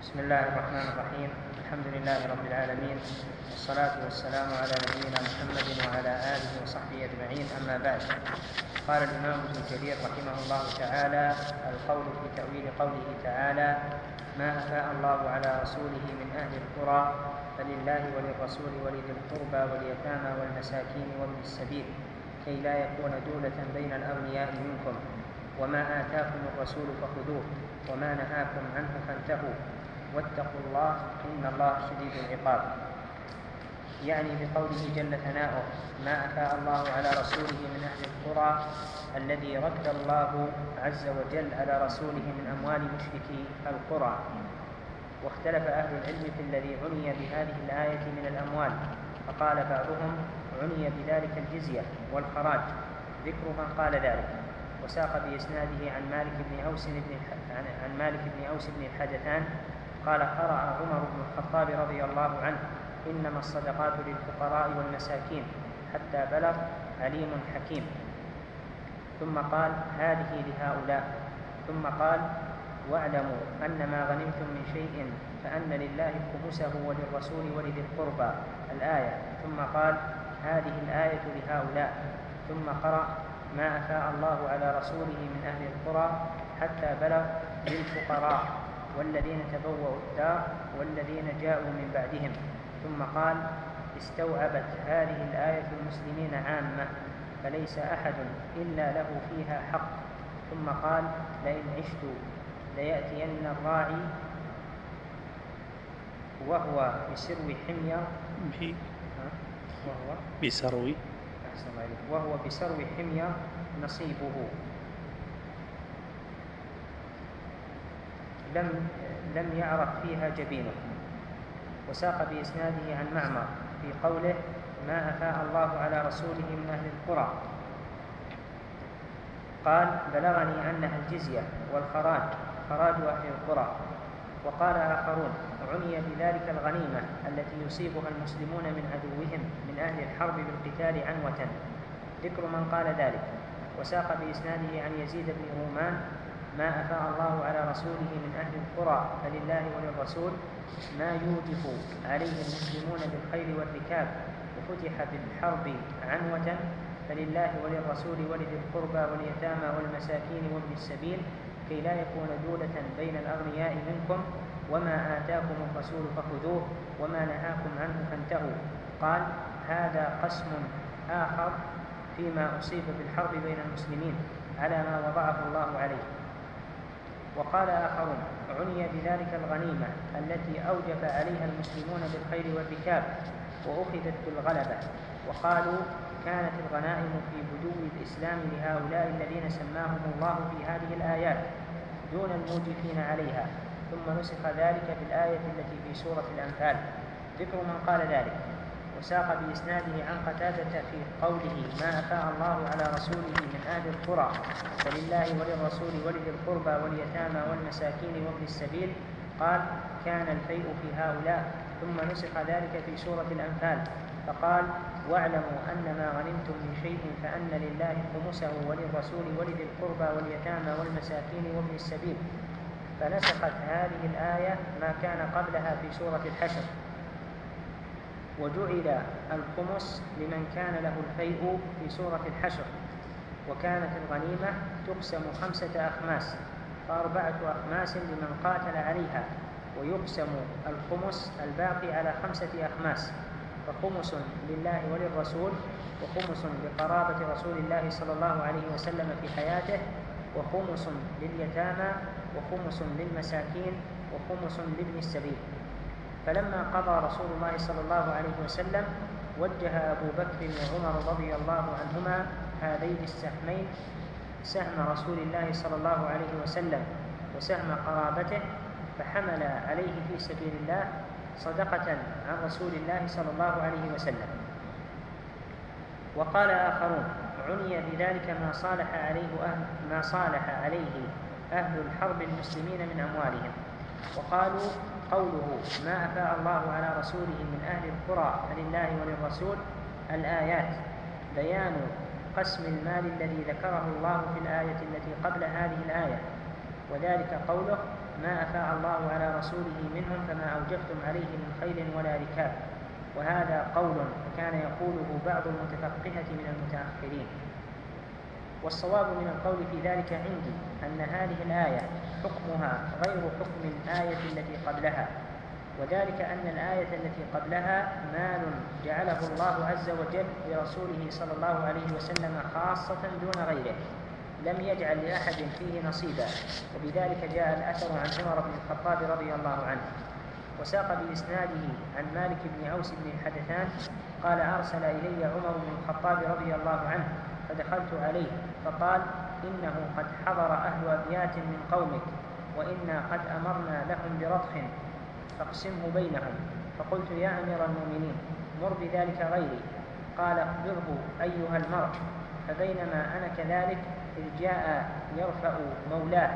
بسم الله الرحمن الرحيم. الحمد لله رب العالمين، والصلاة والسلام على نبينا محمد وعلى آله وصحبه أجمعين. أما بعد، قال الإمام ابن جرير رحمه الله تعالى: القول في تأويل قوله تعالى: ما أفاء الله على رسوله من أهل القرى فلله وللرسول ولذي القربى واليتامى والمساكين وابن السبيل كي لا يكون دولة بين الأغنياء منكم، وما آتاكم الرسول فخذوه وما نهاكم عنه فانتهوا واتقوا الله إن الله شديد العقاب. يعني بقوله جل ثناؤه: ما أفاء الله على رسوله من أهل القرى، الذي رد الله عز وجل على رسوله من أموال مشركي القرى. واختلف أهل العلم في الذي عني بهذه الآية من الأموال، فقال بعضهم: عني بذلك الجزية والخراج، ذكر من قال ذلك. وساق بإسناده عن مالك بن أوس بن الحدثان قال: قرأ عمر بن الخطاب رضي الله عنه: إنما الصدقات للفقراء والمساكين، حتى بلغ عليم حكيم، ثم قال: هذه لهؤلاء، ثم قال: واعلموا أن ما غنمتم من شيء فأن لله خمسه وللرسول ولذي القربى، الآية، ثم قال: هذه الآية لهؤلاء، ثم قرأ: ما أفاء الله على رسوله من أهل القرى حتى بلغ للفقراء والذين تبوأوا الدار والذين جاءوا من بعدهم، ثم قال: استوعبت هذه الآية المسلمين عامة، فليس أحد إلا له فيها حق، ثم قال: لئن عشت ليأتين الراعي وهو بسرو حمير نصيبه. لم يعرف فيها جبينه. وساق بإسناده عن معمر في قوله: ما أفاء الله على رسوله من أهل القرى، قال: بلغني أنها الجزية والخراج، خراج أهل القرى. وقال آخرون: عني بذلك الغنيمة التي يصيبها المسلمون من عدوهم من أهل الحرب بالقتال عنوة، ذكر من قال ذلك. وساق بإسناده عن يزيد بن رومان: ما أفاء الله على رسوله من أهل القرى فلله وللرسول ما يوجف عليه المسلمون بالخيل والركاب، وفتح بالحرب عنوة، فلله وللرسول ولذي القربى واليتامى والمساكين وابن السبيل كي لا يكون دولة بين الأغنياء منكم، وما آتاكم الرسول فخذوه وما نهاكم عنه فانتهوا. قال: هذا قسم آخر فيما أصيب بالحرب بين المسلمين على ما وضعه الله عليه. وقال آخرون: عني بذلك الغنيمة التي أوجب عليها المسلمون بالخيل والركاب وأخذت بالغلبة. وقالوا: كانت الغنائم في بدو الإسلام لهؤلاء الذين سماهم الله في هذه الآيات دون الموجفين عليها، ثم نسخ ذلك بالآية التي في سورة الأنفال، ذكر من قال ذلك. وساق بإسناده عن قتادة في قوله: ما أفاء الله على رسوله من أهل القرى فلله وللرسول ولذي القربى واليتامى والمساكين وابن السبيل، قال: كان الفيء في هؤلاء، ثم نسخ ذلك في سورة الأنفال فقال: واعلموا أن ما غنمتم من شيء فأن لله خمسه وللرسول ولذي القربى واليتامى والمساكين وابن السبيل، فنسخت هذه الآية ما كان قبلها في سورة الحشر. وجعل الخمس لمن كان له الفيء في سورة الحشر. وكانت الغنيمة تقسم 5 أخماس، ف4 أخماس لمن قاتل عليها، ويقسم الخمس الباقي على 5 أخماس، فخمس لله وللرسول، وخمس لقرابة رسول الله صلى الله عليه وسلم في حياته، وخمس لليتامى، وخمس للمساكين، وخمس لابن السبيل. فلما قضى رسول الله صلى الله عليه وسلم وجه أبو بكر وعمر رضي الله عنهما هذين السهمين، سهم رسول الله صلى الله عليه وسلم وسهم قرابته، فحمل عليه في سبيل الله صدقة عن رسول الله صلى الله عليه وسلم. وقال آخرون: عني بذلك ما صالح عليه أهل الحرب المسلمين من أموالهم. وقالوا: قوله ما أفاء الله على رسوله من أهل القرى فلله وللرسول، الآيات، بيان قسم المال الذي ذكره الله في الآية التي قبل هذه الآية، وذلك قوله: ما أفاء الله على رسوله منهم فما أوجفتم عليه من خيل ولا ركاب. وهذا قول كان يقوله بعض المتفقهة من المتأخرين. والصواب من القول في ذلك عندي أن هذه الآية حكمها غير حكم الآية التي قبلها، وذلك أن الآية التي قبلها مال جعله الله عز وجل لرسوله صلى الله عليه وسلم خاصة دون غيره، لم يجعل لأحد فيه نصيبا، وبذلك جاء الأثر عن عمر بن الخطاب رضي الله عنه. وساق بإسناده عن مالك بن عوس بن الحدثان قال: أرسل إلي عمر بن الخطاب رضي الله عنه فدخلت عليه فقال: إنه قد حضر أهل أبيات من قومك، وإنا قد أمرنا لهم برضخ فاقسمه بينهم. فقلت: يا أمير المؤمنين مر بذلك غيري. قال: اخبره أيها المرء. فبينما أنا كذلك إذ جاء يرفع مولاه،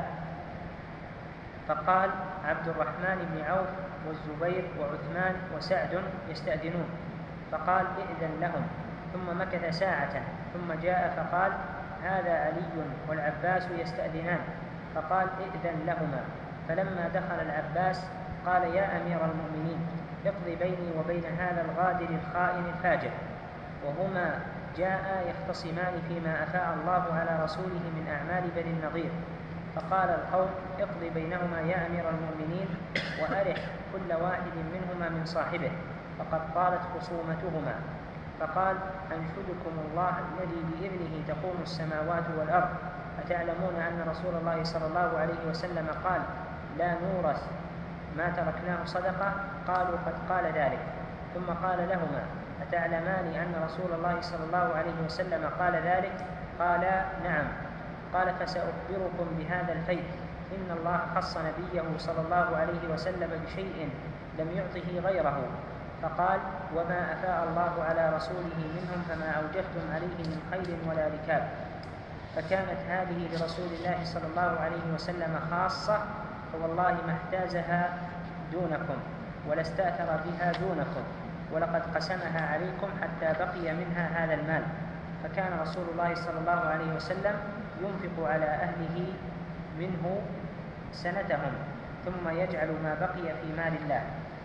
فقال: عبد الرحمن بن عوف والزبير وعثمان وسعد يستأذنون. فقال: ائذن لهم. ثم مكث ساعة ثم جاء فقال: هذا علي والعباس يستأذنان. فقال: ائذن لهما. فلما دخل العباس قال: يا أمير المؤمنين اقض بيني وبين هذا الغادر الخائن الفاجر. وهما جاء يختصمان فيما أفاء الله على رسوله من أعمال بني النضير. فقال القوم: اقض بينهما يا أمير المؤمنين وأرح كل واحد منهما من صاحبه، فقد طالت خصومتهما. فقال: أنشدكم الله الذي بإذنه تقوم السماوات والأرض، أتعلمون أن رسول الله صلى الله عليه وسلم قال: لا نورث ما تركناه صدقة؟ قالوا: قد قال ذلك. ثم قال لهما: أتعلمان أن رسول الله صلى الله عليه وسلم قال ذلك؟ قالا: نعم. قال: فسأخبركم بهذا الفيء. إن الله خص نبيه صلى الله عليه وسلم بشيء لم يعطه غيره. فقال: وما أفاء الله على رسوله منهم فما أوجفتم عليه من خيل ولا ركاب. فكانت هذه لرسول الله صلى الله عليه وسلم خاصة، فوالله ما احتازها دونكم ولا استأثر بها دونكم، ولقد قسمها عليكم حتى بقي منها هذا المال. فكان رسول الله صلى الله عليه وسلم ينفق على أهله منه سنتهم، ثم يجعل ما بقي في مال الله.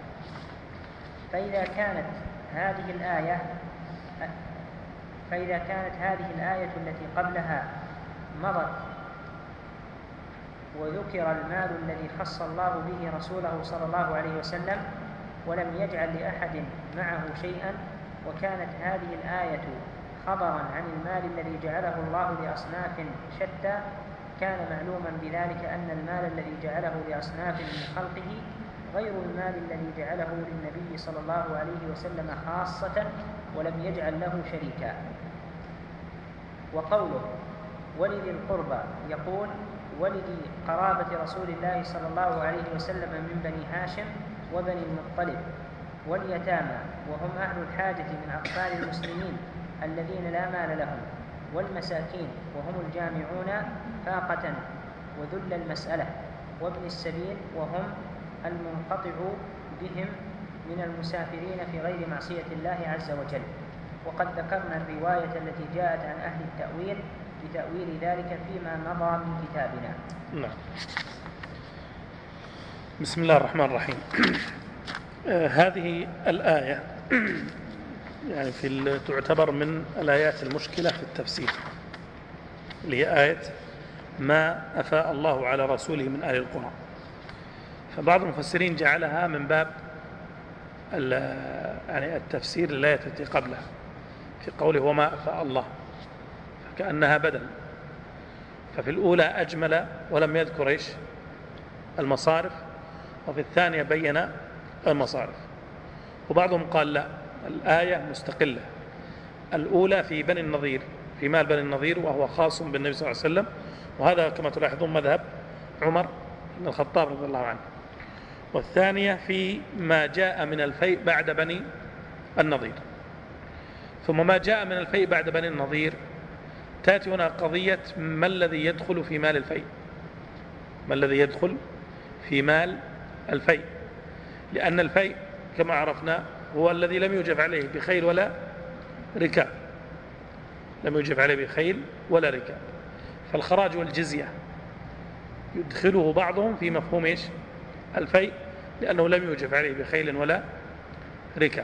فإذا كانت هذه الآية التي قبلها مضت وذكر المال الذي خص الله به رسوله صلى الله عليه وسلم ولم يجعل لأحد معه شيئا، وكانت هذه الآية خبرا عن المال الذي جعله الله لأصناف شتى، كان معلوما بذلك أن المال الذي جعله لأصناف من خلقه غير المال الذي جعله للنبي صلى الله عليه وسلم خاصة ولم يجعل له شريكا. وقوله ولذي القربى يقول: ولذي قرابة رسول الله صلى الله عليه وسلم من بني هاشم وبني المطلب، واليتامى وهم أهل الحاجة من أطفال المسلمين الذين لا مال لهم، والمساكين وهم الجامعون فاقة وذل المسألة، وابن السبيل وهم المنقطع بهم من المسافرين في غير معصية الله عز وجل. وقد ذكرنا الرواية التي جاءت عن أهل التأويل بتأويل ذلك فيما مضى من كتابنا. نعم. بسم الله الرحمن الرحيم. هذه الآية يعني تعتبر من الآيات المشكلة في التفسير، اللي هي آية ما أفاء الله على رسوله من أهل القرى. فبعض المفسرين جعلها من باب يعني التفسير للآية التي قبلها في قوله وما أفاء الله، فكأنها بدل. ففي الأولى أجمل ولم يذكر المصارف، وفي الثانية بين المصارف. وبعضهم قال لا، الآية مستقلة، الأولى في بني النضير، في مال بني النضير، وهو خاص بالنبي صلى الله عليه وسلم، وهذا كما تلاحظون مذهب عمر بن الخطاب رضي الله عنه. والثانية في ما جاء من الفيء بعد بني النضير. ثم ما جاء من الفيء بعد بني النضير تأتي هنا قضية ما الذي يدخل في مال الفيء، ما الذي يدخل في مال الفيء، لأن الفيء كما عرفنا هو الذي لم يوجب عليه بخيل ولا ركاب، لم يوجب عليه بخيل ولا ركاب. فالخراج والجزية يدخله بعضهم في مفهوم إيش؟ الفيء، لأنه لم يوجب عليه بخيل ولا ركاب.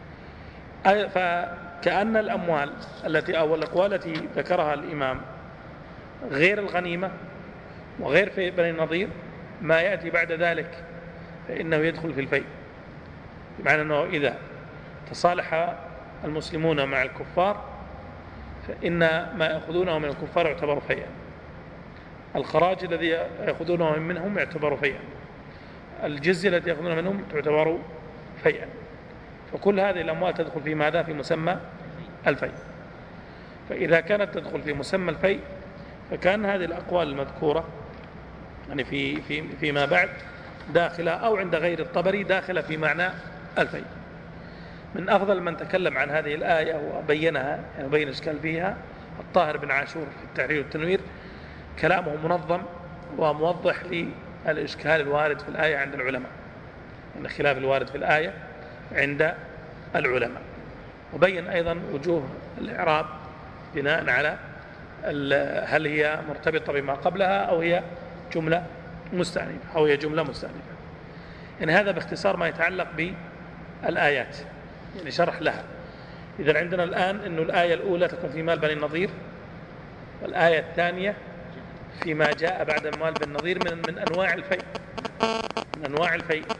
فكأن الأموال التي أو الأقوال التي ذكرها الإمام غير الغنيمة وغير في بني النضير، ما يأتي بعد ذلك فإنه يدخل في الفيء، بمعنى أنه إذا تصالح المسلمون مع الكفار فإن ما يأخذونه من الكفار يعتبر فيئا، الخراج الذي يأخذونه منهم يعتبر فيئا، الجزية التي يأخذونها منهم تعتبر فيئا. فكل هذه الأموال تدخل في ماذا؟ في مسمى الفيء. فإذا كانت تدخل في مسمى الفيء فكان هذه الأقوال المذكورة يعني فيما بعد داخلة، أو عند غير الطبري داخلة في معنى الفيء. من أفضل من تكلم عن هذه الآية وبينها يعني بين إشكال فيها الطاهر بن عاشور في التحرير والتنوير، كلامه منظم وموضح للإشكال الوارد في الآية عند العلماء، يعني خلاف الوارد في الآية عند العلماء، وبين أيضا وجوه الإعراب بناء على هل هي مرتبطة بما قبلها أو هي جملة مستأنفة يعني هذا باختصار ما يتعلق بالآيات، يعني شرح لها. إذا عندنا الآن أن الآية الأولى تكون في مال بني النضير، والآية الثانية فيما جاء بعد مال بني النضير من أنواع الفيء.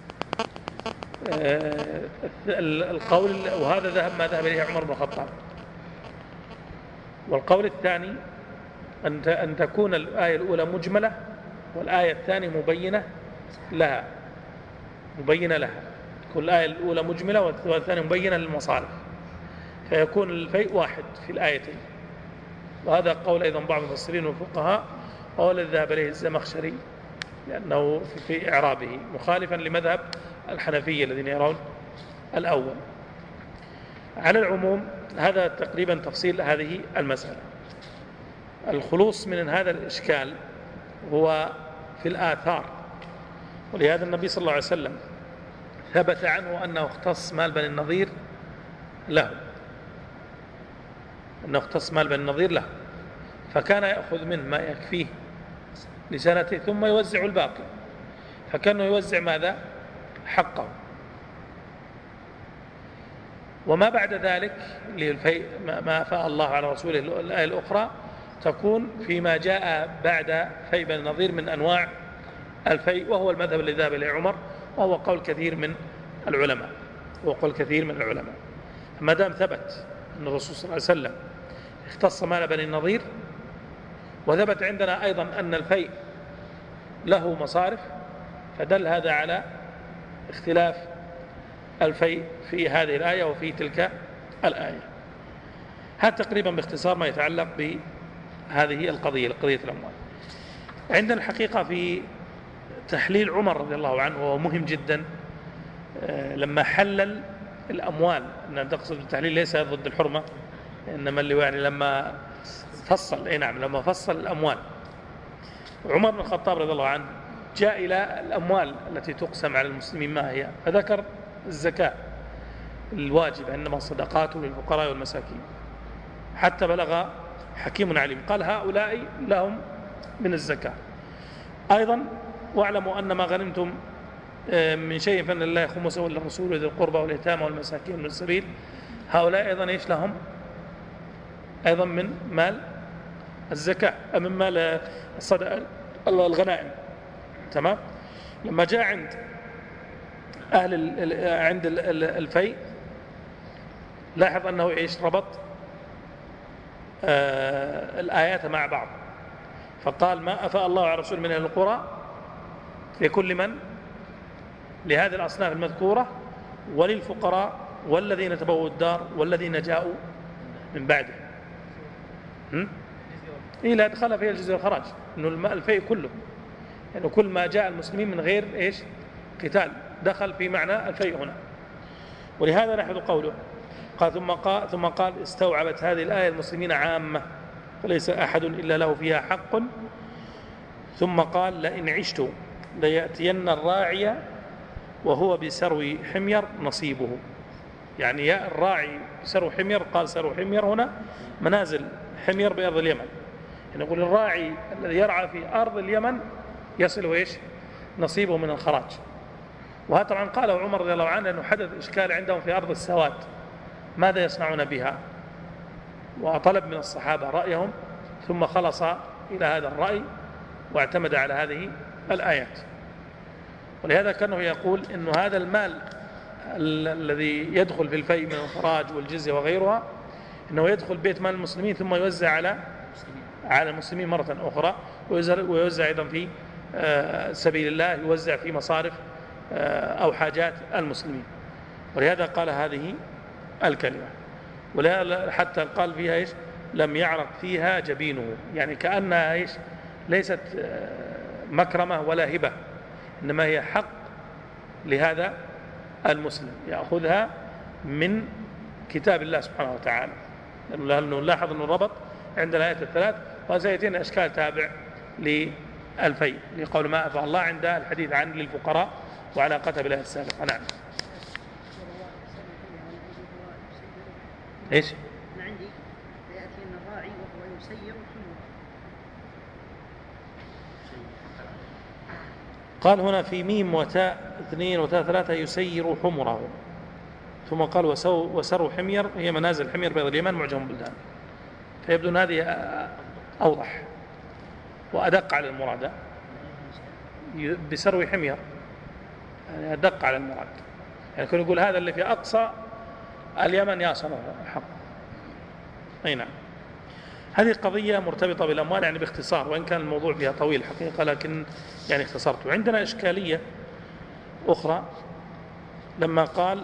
القول وهذا ما ذهب إليه عمر بن الخطاب. والقول الثاني أن تكون الآية الأولى مجملة والآية الثانية مبينة لها، تكون الآية الأولى مجملة والثانية مبينة للمصارف، فيكون الفيء واحد في الآيتين. وهذا قول أيضا بعض المفسرين والفقهاء، وهو الذي ذهب إليه الزمخشري لأنه في إعرابه مخالفا لمذهب الحنفية الذين يرون الأول. على العموم هذا تقريبا تفصيل هذه المسألة. الخلوص من هذا الإشكال هو في الآثار، ولهذا النبي صلى الله عليه وسلم ثبت عنه أنه اختص مال بني النضير له، فكان يأخذ منه ما يكفيه لسنته ثم يوزع الباقي، فكانه يوزع ماذا؟ حقه. وما بعد ذلك ما أفاء الله على رسوله الآية الأخرى تكون فيما جاء بعد فيء بني النضير من أنواع الفيء، وهو المذهب الذي ذهب إليه عمر، وهو قول كثير من العلماء. ما دام ثبت أن الرسول صلى الله عليه وسلم اختص مال بني النضير، وثبت عندنا أيضا أن الفيء له مصارف، فدل هذا على اختلاف الفيء في هذه الآية وفي تلك الآية. هذا تقريبا باختصار ما يتعلق بهذه القضية الأموال. عندنا الحقيقة في تحليل عمر رضي الله عنه وهو مهم جدا، لما حلل الأموال، أن تقصد بالتحليل ليس ضد الحرمة، إنما اللي يعني لما فصل الأموال. عمر بن الخطاب رضي الله عنه جاء إلى الأموال التي تقسم على المسلمين ما هي، فذكر الزكاة الواجبة، إنما الصدقات للفقراء والمساكين، حتى بلغ حكيم عليم قال هؤلاء لهم من الزكاة. أيضا واعلموا أن ما غنمتم من شيء فإن لله خمسه وللرسول وذي القربى واليتامى والمساكين وابن السبيل، هؤلاء أيضا إيش لهم؟ أيضا من مال الزكاة، من مال الغنائم. تمام. لما جاء عند الفيء لاحظ أنه إيش؟ ربط الآيات مع بعض، فقال ما أفاء الله على رسول من أهل القرى لكل من لهذه الأصناف المذكورة وللفقراء والذين تبوأوا الدار والذين جاءوا من بعده. لا دخل فيها الجزية والخراج، إنه الفيء كله، يعني كل ما جاء المسلمين من غير إيش؟ قتال دخل في معنى الفيء هنا. ولهذا نحن قوله ثم قال استوعبت هذه الآية المسلمين عامة فليس أحد إلا له فيها حق. ثم قال لئن عشت ليأتين الراعي وهو بسرو حمير نصيبه، يعني يا الراعي بسرو حمير، قال سرو حمير هنا منازل حمير بأرض اليمن، يعني يقول الراعي الذي يرعى في أرض اليمن يصل إيش نصيبه من الخراج. وهذا طبعا قاله عمر رضي الله عنه أنه حدث إشكال عندهم في أرض السواد ماذا يصنعون بها، وطلب من الصحابة رأيهم ثم خلص إلى هذا الرأي واعتمد على هذه الآيات. ولهذا كانه يقول أن هذا المال الذي يدخل في الفيء من الخراج والجزية وغيرها أنه يدخل بيت مال المسلمين ثم يوزع على المسلمين مرة أخرى، ويوزع أيضا في سبيل الله، يوزع في مصارف أو حاجات المسلمين. ولهذا قال هذه الكلمة. ولهذا حتى قال فيها إيش لم يعرق فيها جبينه، يعني كأنها إيش ليست مكرمة ولا هبة، إنما هي حق لهذا المسلم يأخذها من كتاب الله سبحانه وتعالى. لأنه نلاحظ أنه ربط عند الآيات الثلاث، وسيأتينا أشكال تابع للفيء لقول ما أفاء الله عند الحديث عن للفقراء وعلاقته بالآية السابقة. نعم. إيش؟ أنا عندي يأتي أن الراعي وهو يسير الحمر. قال هنا في ميم وتاء 2 وتاء 3 يسير حمره، ثم قال وسروا حمير هي منازل حمير بيض اليمن معجم البلدان. فيبدو أن هذه أوضح وأدق على المراد، بسرو حمير يعني أدق على المراد، يعني كنا نقول هذا اللي في أقصى اليمن يا صنع الحق. أي نعم. هذه قضية مرتبطة بالأموال يعني باختصار، وإن كان الموضوع فيها طويل حقيقة لكن يعني اختصرته. عندنا إشكالية أخرى لما قال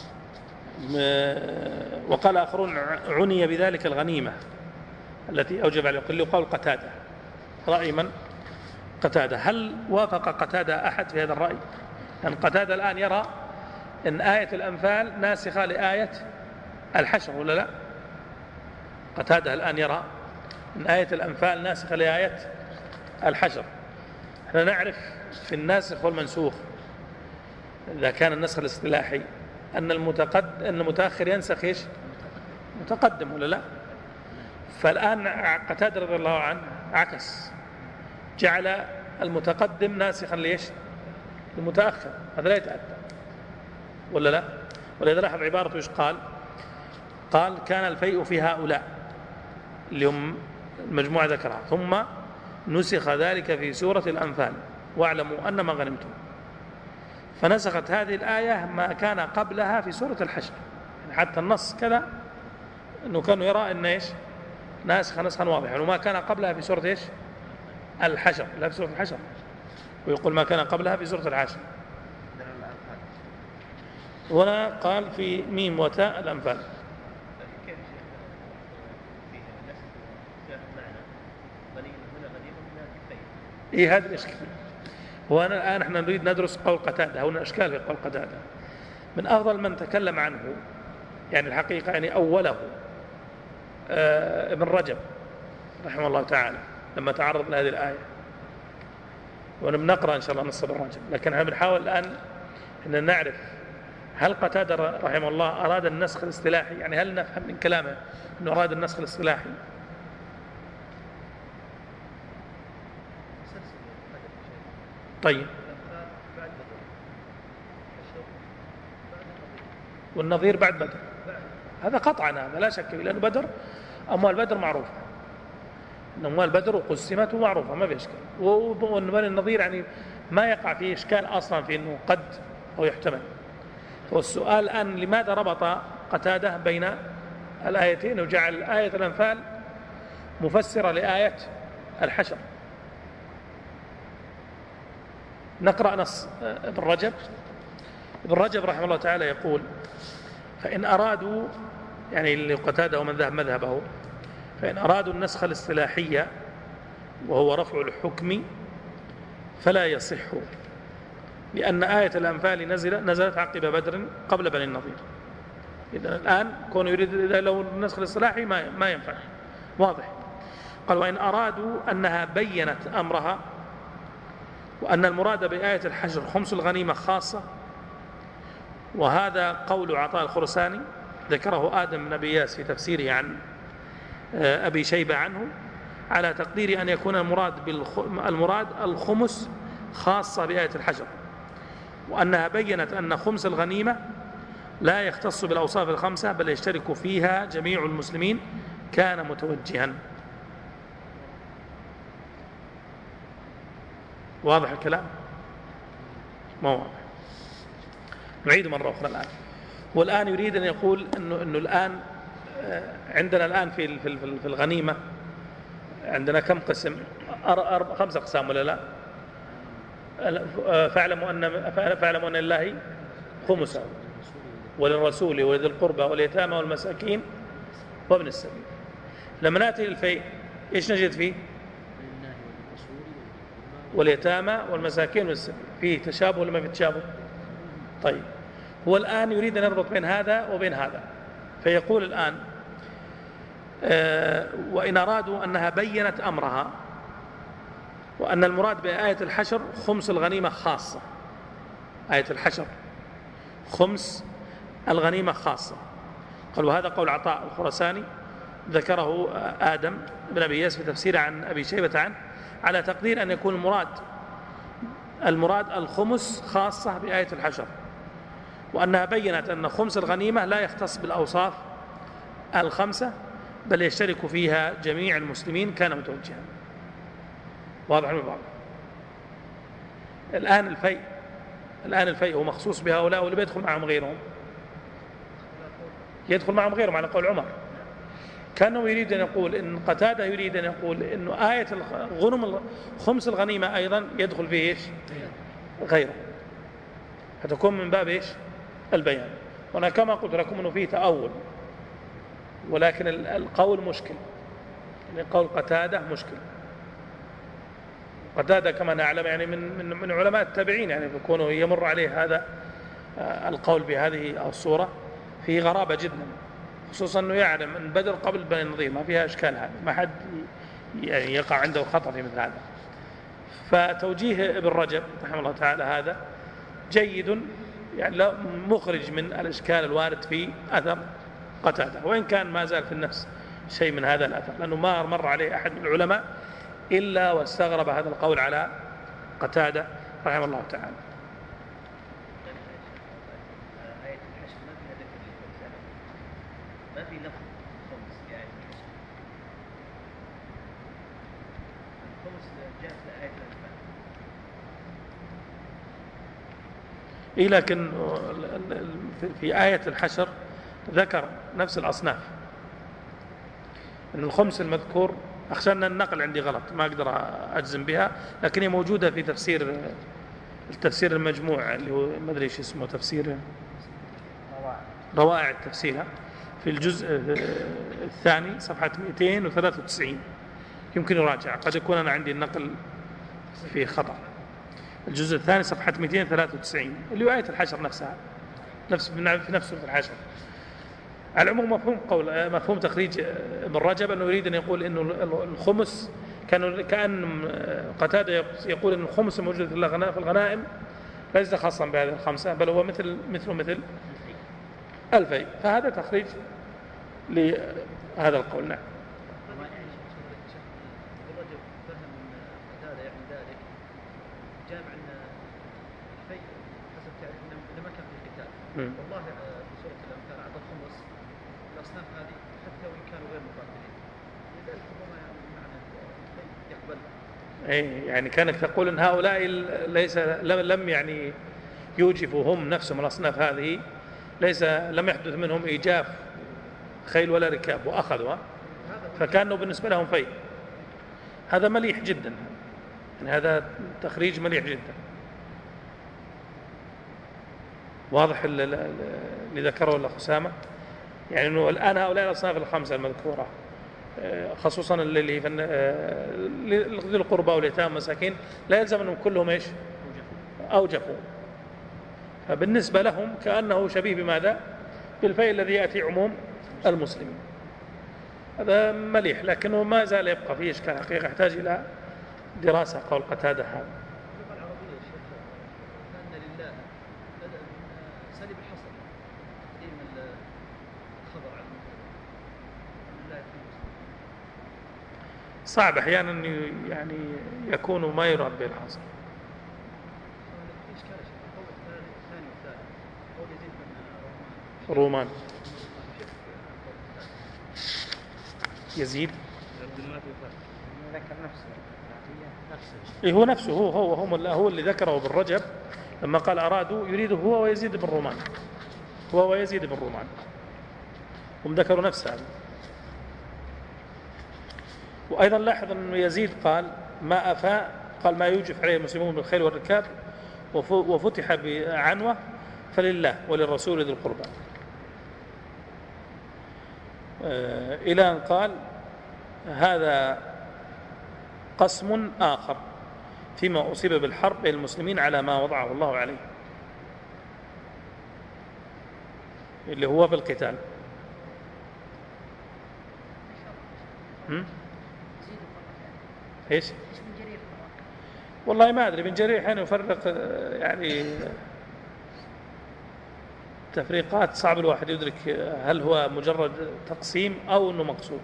وقال آخرون عني بذلك الغنيمة التي أوجب عليه قول قتادة. رأي من؟ قتادة. هل وافق قتادة أحد في هذا الرأي؟ لأن قتادة الآن يرى أن آية الأنفال ناسخة لآية الحشر ولا لا؟ قتادة الآن يرى أن آية الأنفال ناسخة لآية الحشر. احنا نعرف في الناسخ والمنسوخ إذا كان النسخ الاصطلاحي أن المتأخر ينسخ إيش؟ متقدم ولا لا؟ فالآن قتادة رضي الله عنه عكس، جعل المتقدم ناسخا ليش؟ المتأخر. هذا لا يتأتى ولا لا؟ ولذا لاحظ عبارته إيش قال؟ قال كان الفيء في هؤلاء اللي هم المجموعة ذكرها، ثم نسخ ذلك في سورة الأنفال واعلموا أن ما غنمتم، فنسخت هذه الآية ما كان قبلها في سورة الحشر. يعني حتى النص كذا أنه كانوا يرى أن إيش نسخا واضحا، وما كان قبلها في سورة إيش الحشر، لا في سورة الحشر، ويقول ما كان قبلها في سورة الحشر. هنا قال في ميم وتاء الأنفال. إيه هذا الإشكال؟ وأنا الآن احنا نريد ندرس قول قتادة. هنا إشكال في قول قتادة. من أفضل من تكلم عنه يعني الحقيقة يعني أوله ابن رجب رحمه الله تعالى لما تعرض لهذه الآية، ونقرأ إن شاء الله نص ابن رجب، لكن احنا بنحاول الآن أن نعرف هل قتادة رحمه الله أراد النسخ الاصطلاحي، يعني هل نفهم من كلامه أنه أراد النسخ الاصطلاحي؟ طيب، والنظير بعد بدر، هذا قطعا هذا لا شك فيه، لأنه بدر أموال بدر معروفة، أموال بدر وقسمت معروفة ما في إشكال، والنظير يعني ما يقع فيه إشكال أصلا في أنه قد أو يحتمل. والسؤال الآن لماذا ربط قتادة بين الآيتين وجعل آية الأنفال مفسرة لآية الحشر؟ نقرأ نص ابن رجب. ابن رجب رحمه الله تعالى يقول فإن أرادوا يعني اللي قتادة ومن ذهب مذهبه، فإن أرادوا النسخ الاصطلاحية وهو رفع الحكم فلا يصح، لأن آية الأنفال نزلت عقب بدر قبل بني النضير. إذن الآن كونه يريد لو النسخ الاصطلاحي ما ينفع، واضح. قال وإن أرادوا أنها بينت أمرها وأن المراد بآية الحشر خمس الغنيمة خاصة، وهذا قول عطاء الخرساني ذكره آدم بن أبي ياس في تفسيره عن أبي شيبة عنه، على تقدير أن يكون المراد الخمس خاصة بآية الحشر، وأنها بيّنت أن خمس الغنيمة لا يختص بالأوصاف الخمسة بل يشترك فيها جميع المسلمين، كان متوجها. واضح الكلام؟ ما واضح؟ نعيد مرة أخرى الآن. والآن يريد أن يقول أنه الآن عندنا الآن في الغنيمة عندنا كم قسم؟ 5 أقسام ولا لا؟ فاعلموا أن لله خمسه وللرسول ولذي القربى واليتامى والمساكين وابن السبيل. لما نأتي للفيء إيش نجد فيه؟ واليتامى والمساكين والسبيل. فيه تشابه ولا ما فيه تشابه؟ طيب، هو الآن يريد أن يربط بين هذا وبين هذا، فيقول الآن وإن أرادوا أنها بيّنت أمرها، وأن المراد بآية الحشر خمس الغنيمة خاصة. آية الحشر خمس الغنيمة خاصة. قال وهذا قول عطاء الخرساني ذكره آدم بن أبي إياس في تفسيره عن أبي شيبة عنه، على تقدير أن يكون المراد الخمس خاصة بآية الحشر، وأنها بيّنت أن خمس الغنيمة لا يختص بالأوصاف الخمسة بل يشترك فيها جميع المسلمين، كان متوجها. واضح من بعض؟ الآن الفيء هو مخصوص بهؤلاء ولا بيدخل معهم غيرهم؟ يدخل معهم غيرهم على قول عمر. كانه يريد أن يقول إن قتادة يريد أن يقول إنه آية خمس الغنيمة أيضا يدخل فيه إيش؟ غيره، فتكون من باب إيش؟ البيان. وأنا كما قلت لكم أنه فيه تأول، ولكن القول مشكل، يعني قول قتادة مشكل. قتادة كما نعلم يعني من علماء التابعين، يعني يكون يمر عليه هذا القول بهذه الصورة فيه غرابة جدا، خصوصا أنه يعلم أن بدر قبل بني النضير، ما فيها إشكال، هذا ما حد يعني يقع عنده خطأ في مثل هذا. فتوجيه ابن رجب رحمه الله تعالى هذا جيد، يعني لا مخرج من الإشكال الوارد في أثر قتادة، وإن كان ما زال في النفس شيء من هذا الأثر، لأنه ما مر عليه أحد من العلماء إلا واستغرب هذا القول على قتادة رحمه الله تعالى. آية الحشر ما فيها ذكر للفلسفة، ما في لفظ خمس في آية الحشر. الخمس جاءت في آية الأنفال. لكن في آية الحشر ذكر نفس الأصناف، أن الخمس المذكور، أخشى أن النقل عندي غلط ما أقدر أجزم بها، لكن هي موجودة في التفسير المجموع اللي هو ما أدري إيش اسمه، تفسير روائع التفسير، في الجزء الثاني صفحة 293، يمكن يراجع، قد يكون أنا عندي النقل فيه خطأ. الجزء الثاني صفحة 293 اللي هو آية الحشر نفسها، في نفس سورة الحشر. على العموم مفهوم تخريج ابن رجب أنه يريد أن يقول أنه الخمس كأن قتادة يقول أن الخمس الموجود في الغنائم ليس خاصا بهذه الخمسة، بل هو مثل الفيء. فهذا تخريج لهذا القول. نعم. والله في سورة الأنفال أعطى الخمس الأصناف هذه حتى وإن كانوا غير مقاتلين، لذلك ربما يقبل. يعني كانك تقول أن هؤلاء لم يعني يوجفوا هم نفسهم الأصناف هذه، لم يحدث منهم إيجاف خيل ولا ركاب وأخذوا، فكانوا بالنسبة لهم فيء. هذا مليح جدا، يعني هذا تخريج مليح جدا. واضح اللي ذكره الأخ أسامة، يعني أنه الآن هؤلاء الأصناف الخمسة المذكورة خصوصا اللي ذي القربى واليتامى والمساكين لا يلزم أنهم كلهم إيش؟ أوجفوا. فبالنسبة لهم كأنه شبيه بماذا؟ بالفيء الذي يأتي عموم المسلمين. هذا مليح، لكنه ما زال يبقى فيه إشكال حقيقة يحتاج إلى دراسة قول قتادة هذا. صعب أحيانا يعني يكون ما يراد به الحاصل. في إشكال يا شيخ، القول الثاني والثالث قول يزيد بن رومان كيف القول الثالث؟ يزيد ما في فرق. ذكر نفسه نفسه إيه هو نفسه هو اللي ذكره بالرجب لما قال أرادوا يريد هو ويزيد بن رومان، هو ويزيد بن رومان، هم ذكروا نفسه. وأيضا لاحظ أن يزيد قال ما أفاء، قال ما يوجف عليه المسلمون بالخيل والركاب وفتح بعنوة فلله وللرسول ذي القربى، إلى أن قال هذا قسم آخر فيما أصيب بالحرب بين المسلمين على ما وضعه الله عليه اللي هو في القتال. ايش؟ والله ما ادري، بن جرير حين يفرق يعني تفريقات صعب الواحد يدرك هل هو مجرد تقسيم او انه مقصود،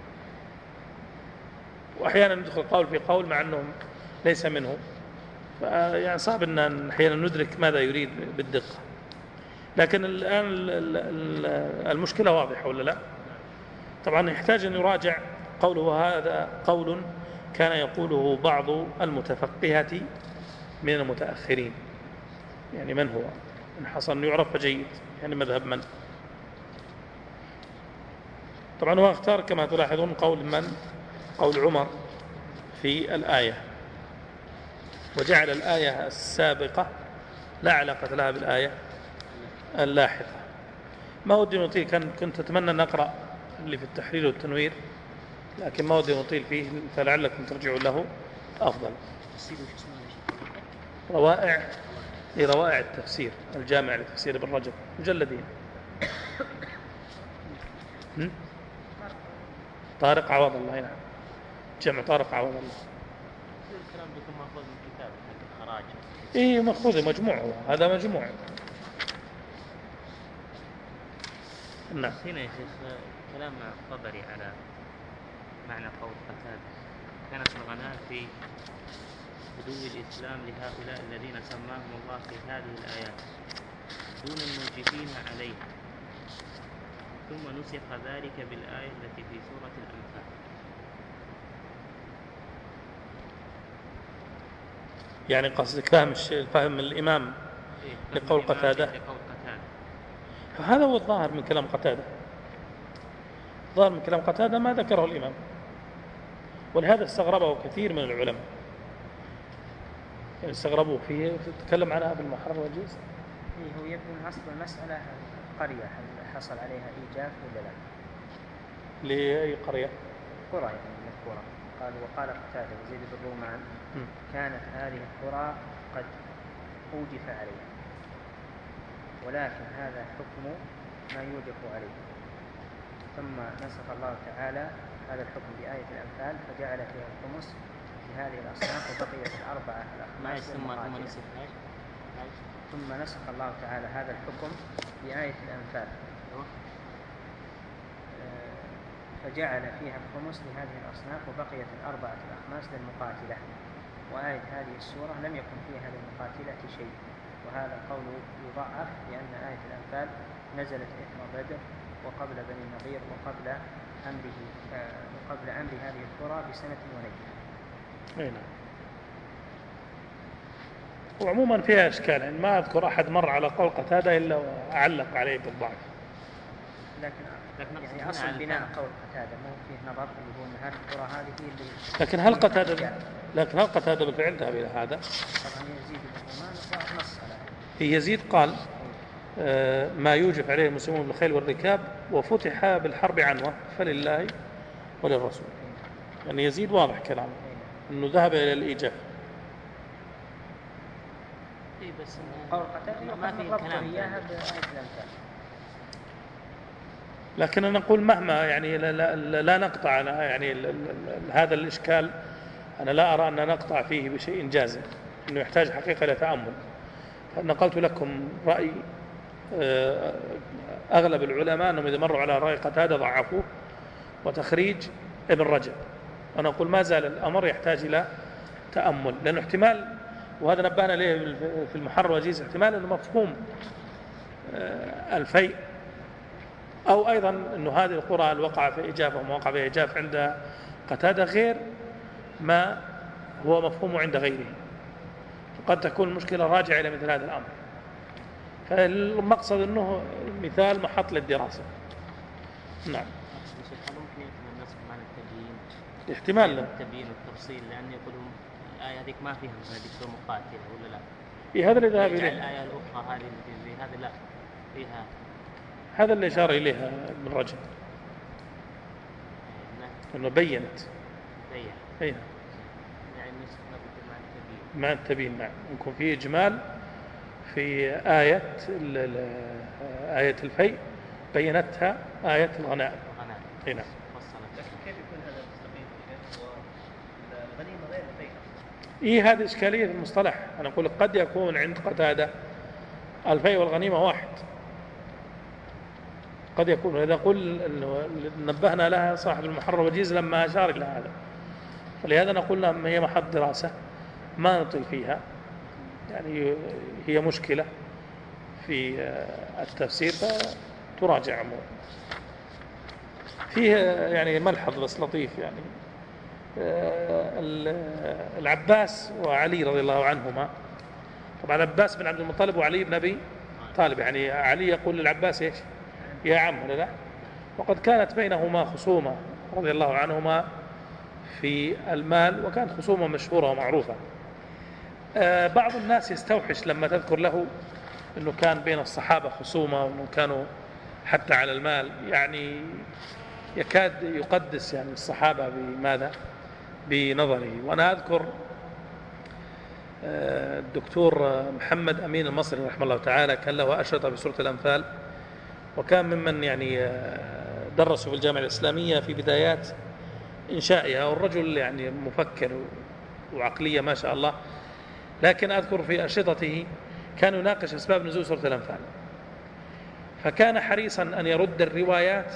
واحيانا يدخل قول في قول مع انه ليس منه، يعني صعب ان احيانا ندرك ماذا يريد بالدقه. لكن الان المشكله واضحه ولا لا؟ طبعا يحتاج ان يراجع قوله هذا قول كان يقوله بعض المتفقهة من المتأخرين، يعني من هو؟ إن حصل يعرف فجيد، يعني مذهب من؟ طبعا هو اختار كما تلاحظون قول من؟ قول عمر في الآية، وجعل الآية السابقة لا علاقة لها بالآية اللاحقة. ما ودي نطيل، كنت أتمنى أن أقرأ اللي في التحرير والتنوير، لكن ما ودي نطيل فيه فلعلكم ترجعوا له أفضل. روائع التفسير الجامع لتفسير ابن رجب مجلدين. طارق عوض الله، نعم، جمع طارق عوض الله. الكلام بكم مأخوذ من كتاب حق الخراج. إيه مأخوذ مجموع، هذا مجموع. نعم. هنا يا شيخ كلام الطبري على معنى قول قتادة كانت الغناء في بدو الإسلام لهؤلاء الذين سماهم الله في هذه الآيات دون الموجبين عليها، ثم نسخ ذلك بالآية التي في سورة الأنفال. يعني قصدك فهم الإمام لقول قتادة. هذا هو الظاهر من كلام قتادة، ظاهر من كلام قتادة ما ذكره الإمام، ولهذا استغربه كثير من العلماء، يعني استغربوه فيه. تتكلم عنها ابن المحرر والجيز. هو يبدو من أصل المسألة القرية هل حصل عليها إيجاف ولا لا؟ لأي قرية؟ قرى يعني مذكورة. وقال قتادة وزيد بن رومان كانت هذه القرى قد أوجف عليها، ولكن هذا حكم ما يوجف عليه، ثم نسخ الله تعالى هذا الحكم بآية الأنفال فجعل فيها الخمس في هذه الأصناف وبقيت الأربعة الأخماس ثم نسخ الله تعالى هذا الحكم بآية الأنفال فجعل فيها الخمس لهذه الأصناف وبقيت الأربعة الأخماس للمقاتلة، وآية هذه السورة لم يكن فيها للمقاتلة شيء، وهذا القول يضعف لأن آية الأنفال نزلت إثر بدر وقبل بني النضير وقبل أمر هذه القرى بسنة ونيف. وعموما فيها إشكال، يعني ما أذكر أحد مر على قول قتادة إلا وأعلق عليه بالضعف. لكن يعني أصل بناء قول قتادة مو فيه نظر اللي هو أن هذه القرى هذه هي اللي. لكن هل قتادة بالفعل ذهب إلى هذا؟ طبعا يزيد بن رومان نص على هذا. في يزيد قال ما يوجف عليه المسلمون بالخيل والركاب وفتح بالحرب عنوة فلله وللرسول. يعني يزيد واضح كلامه أنه ذهب إلى الإيجاف. بس قول قتادة ما في كلام إياها بآية الأنفال. لكن أنا نقول مهما يعني لا نقطع يعني هذا الإشكال، أنا لا أرى أن نقطع فيه بشيء جازم، إنه يحتاج حقيقة لتأمل. نقلت لكم رأي أغلب العلماء أنهم إذا مروا على رأي قتادة ضعفوه، وتخريج ابن رجب وأنا أقول ما زال الأمر يحتاج إلى تأمل، لأنه احتمال، وهذا نبهنا ليه في المحرر الوجيز، احتمال أنه مفهوم الفيء، أو أيضا أنه هذه القرى الوقع في إجافة وموقع في إجافة عند قتادة غير ما هو مفهوم عند غيره، فقد تكون المشكلة راجعة إلى مثل هذا الأمر. فالمقصد أنه مثال محط للدراسة. نعم. ممكن يكون النص بمعنى التبيين، احتمال التبيين والتفصيل، لأن يقولون الآية هذيك ما فيها مثلا دكتور مقاتل ولا لا؟ هذا اللي ذهب إليه. الآية الأخرى هذه هذا لا فيها، هذا اللي أشار إليها ابن رجب، أنه بينت. أي يعني النص مع التبيين. مع التبيين، نعم. يكون في إجمال في آية الفيء بينتها آية الغنائم. نعم. لكن كيف يكون هذا مستقيم والغنيمة غير الفيء؟ هذه إشكالية في المصطلح. أنا أقول قد يكون عند قتادة الفيء والغنيمة واحد، قد يكون. إذا نقول نبهنا لها صاحب المحرر الوجيز لما أشار إلى هذا، فلهذا نقول لهم هي محط دراسة ما نطيل فيها، يعني هي مشكلة في التفسير فتراجع أمور. فيه يعني ملحظ بس لطيف، يعني العباس وعلي رضي الله عنهما، طبعا العباس بن عبد المطلب وعلي بن أبي طالب، يعني علي يقول للعباس إيش؟ يا عم، ولا لا؟ وقد كانت بينهما خصومة رضي الله عنهما في المال، وكانت خصومة مشهورة ومعروفة. بعض الناس يستوحش لما تذكر له أنه كان بين الصحابة خصومة وأنه كانوا حتى على المال، يعني يكاد يقدس يعني الصحابة بماذا؟ بنظره. وأنا أذكر الدكتور محمد أمين المصري رحمه الله تعالى كان له أشرطة بسورة الأنفال، وكان ممن يعني درسوا في الجامعة الإسلامية في بدايات إنشائها، والرجل يعني مفكر وعقلية ما شاء الله. لكن أذكر في أشرطته كان يناقش أسباب نزول سورة الأنفال، فكان حريصا أن يرد الروايات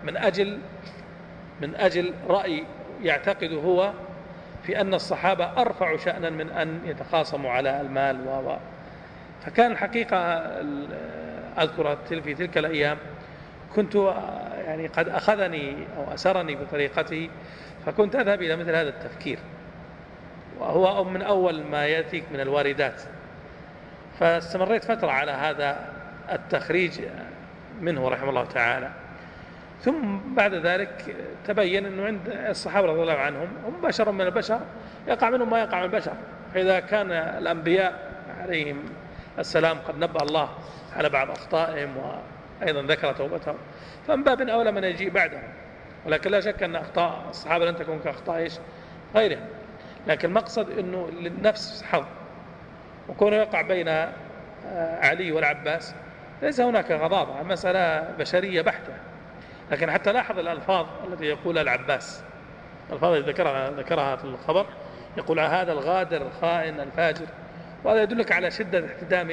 من أجل رأي يعتقد هو في أن الصحابة أرفع شأنا من أن يتخاصموا على المال فكان الحقيقة أذكر في تلك الأيام كنت يعني قد أخذني أو أسرني بطريقته، فكنت أذهب إلى مثل هذا التفكير، وهو من أول ما يأتيك من الواردات. فاستمريت فترة على هذا التخريج منه رحمه الله تعالى. ثم بعد ذلك تبين أنه عند الصحابة رضي الله عنهم هم بشر من البشر، يقع منهم ما يقع من البشر. فإذا كان الأنبياء عليهم السلام قد نبأ الله على بعض أخطائهم وأيضا ذكر توبتهم، فمن باب أولى من يجيء بعدهم. ولكن لا شك أن أخطاء الصحابة لن تكون كأخطاء غيرهم، لكن المقصد أنه للنفس حظ، وكونه يقع بين علي والعباس ليس هناك غضاضة، مسألة بشرية بحتة. لكن حتى لاحظ الألفاظ التي يقولها العباس، الألفاظ التي ذكرها في الخبر، يقول هذا الغادر الخائن الفاجر، وهذا يدلك على شدة احتدام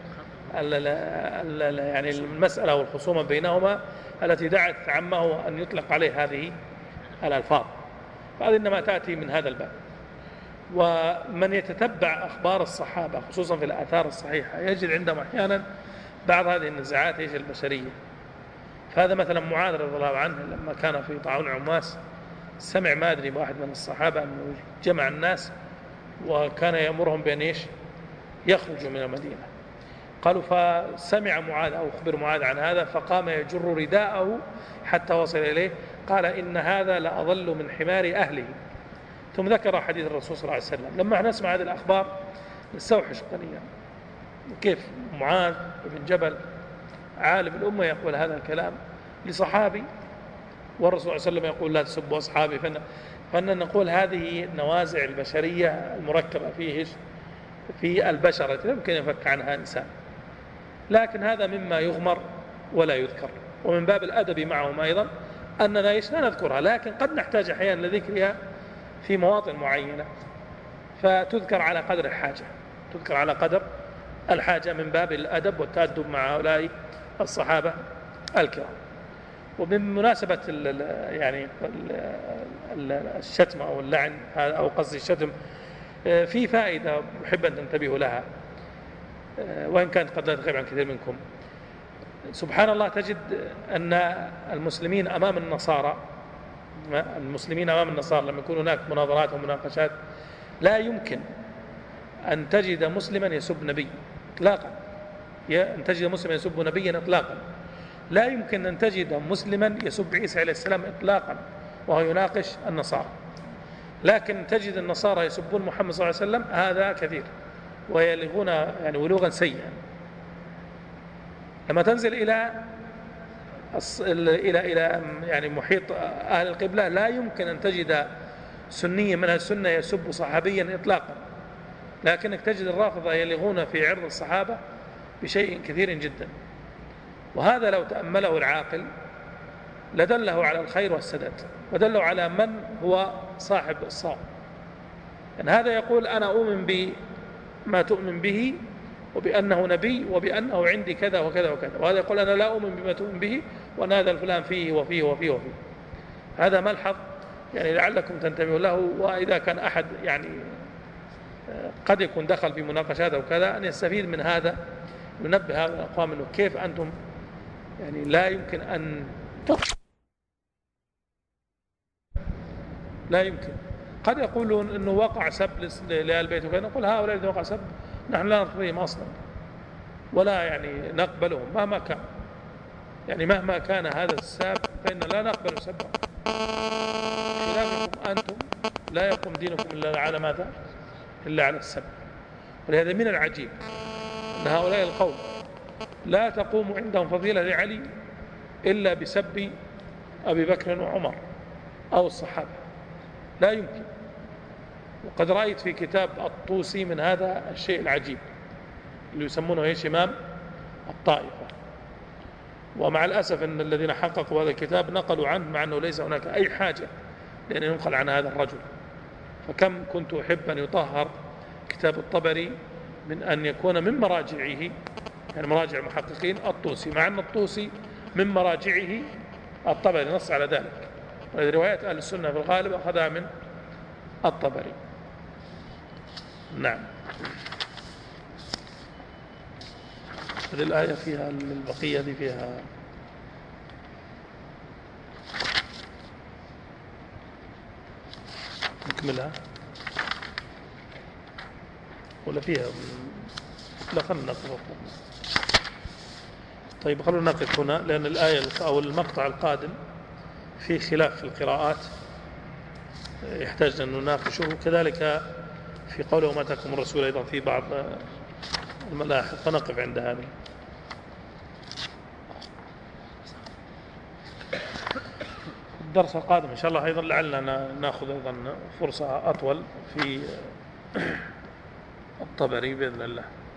يعني المسألة والخصومة بينهما التي دعت عمه أن يطلق عليه هذه الألفاظ. فهذه إنما تأتي من هذا الباب. ومن يتتبع أخبار الصحابة خصوصا في الآثار الصحيحة يجد عندهم أحيانا بعض هذه النزاعات البشرية. فهذا مثلا معاذ رضي الله عنه لما كان في طاعون عمواس سمع ما أدري واحد من الصحابة أنه جمع الناس وكان يأمرهم بأن يخرجوا من المدينة. قالوا فسمع معاذ أو أخبر معاذ عن هذا، فقام يجر رداءه حتى وصل إليه، قال إن هذا لأضل من حمار أهله. ثم ذكر حديث الرسول صلى الله عليه وسلم. لما نسمع هذه الأخبار نستوحش قليلا كيف معاذ بن جبل عالم الأمة يقول هذا الكلام لصحابي، والرسول صلى الله عليه وسلم يقول لا تسبوا أصحابي. فأنا نقول هذه نوازع البشرية المركبة في البشر التي لا يمكن يفك عنها إنسان، لكن هذا مما يغمر ولا يذكر. ومن باب الأدب معهم أيضا أننا لا نذكرها، لكن قد نحتاج أحيانا لذكرها في مواطن معينة، فتذكر على قدر الحاجة، تذكر على قدر الحاجة من باب الأدب والتأدب مع هؤلاء الصحابة الكرام. وبمناسبة يعني الشتم أو اللعن أو قصد الشتم في فائدة أحب أن تنتبهوا لها، وإن كانت قد لا تغيب عن كثير منكم. سبحان الله، تجد أن المسلمين أمام النصارى لما يكون هناك مناظرات ومناقشات لا يمكن أن تجد مسلما يسب نبي إطلاقا، أن تجد مسلما يسب نبيا إطلاقا. لا يمكن أن تجد مسلما يسب عيسى عليه السلام إطلاقا وهو يناقش النصارى، لكن تجد النصارى يسبون محمد صلى الله عليه وسلم، هذا كثير، ويلغون يعني ولوغا سيئا. لما تنزل إلى يعني محيط أهل القبلة لا يمكن أن تجد سنيا من السنة يسب صحابيا إطلاقا، لكنك تجد الرافضة يلغون في عرض الصحابة بشيء كثير جدا. وهذا لو تأمله العاقل لدله على الخير والسداد، ودله على من هو صاحب الصواب. يعني هذا يقول أنا أؤمن بما تؤمن به، وبأنه نبي، وبأنه عندي كذا وكذا وكذا، وهذا يقول أنا لا أؤمن بما تؤمن به، وأن هذا الفلان فيه وفيه وفيه وفيه. هذا ملحظ يعني لعلكم تنتبهوا له. وإذا كان أحد يعني قد يكون دخل في مناقشات أو كذا، أن يستفيد من هذا، ينبه هذا الأقوام أنه كيف أنتم يعني لا يمكن أن لا يمكن. قد يقولون أنه وقع سب لآل البيت وكذا، نقول هؤلاء الذين وقع سب نحن لا نرضيهم أصلا، ولا يعني نقبلهم مهما كان، يعني مهما كان هذا الساب فإن لا نقبل سبه. خلافكم أنتم لا يقوم دينكم إلا على ماذا؟ إلا على السب. ولهذا من العجيب أن هؤلاء القوم لا تقوم عندهم فضيلة لعلي إلا بسب أبي بكر وعمر أو الصحابة، لا يمكن. وقد رأيت في كتاب الطوسي من هذا الشيء العجيب اللي يسمونه شمام الطائفة. ومع الأسف أن الذين حققوا هذا الكتاب نقلوا عنه، مع أنه ليس هناك أي حاجة لأن ينقل عن هذا الرجل. فكم كنت أحب أن يطهر كتاب الطبري من أن يكون من مراجعه، يعني مراجع المحققين الطوسي، مع أن الطوسي من مراجعه الطبري، نص على ذلك. روايات أهل السنة في الغالب أخذها من الطبري. نعم. هذه الآية فيها البقية دي فيها نكملها ولا فيها؟ لا، خلنا نقف. طيب خلونا نقف هنا، لأن الآية أو المقطع القادم في خلاف في القراءات يحتاج أن نناقشه، كذلك في قوله وما أتاكم الرسول أيضا في بعض الملاحظ، فنقف عند هذه. الدرس القادم إن شاء الله أيضا لعلنا نأخذ أيضا فرصة أطول في الطبري بإذن الله.